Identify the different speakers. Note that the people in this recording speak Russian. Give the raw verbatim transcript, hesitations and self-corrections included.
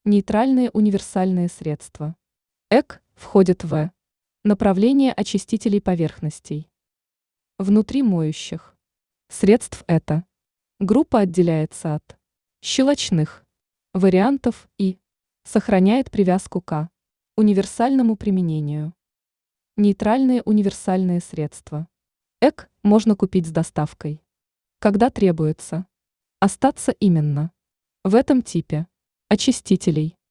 Speaker 1: Нейтральные универсальные средства. Эк входит в направление очистителей поверхностей. Внутри моющих средств это группа отделяется от щелочных вариантов и сохраняет привязку к универсальному применению. Нейтральные универсальные средства. Эк можно купить с доставкой, когда требуется остаться именно в этом типе очистителей.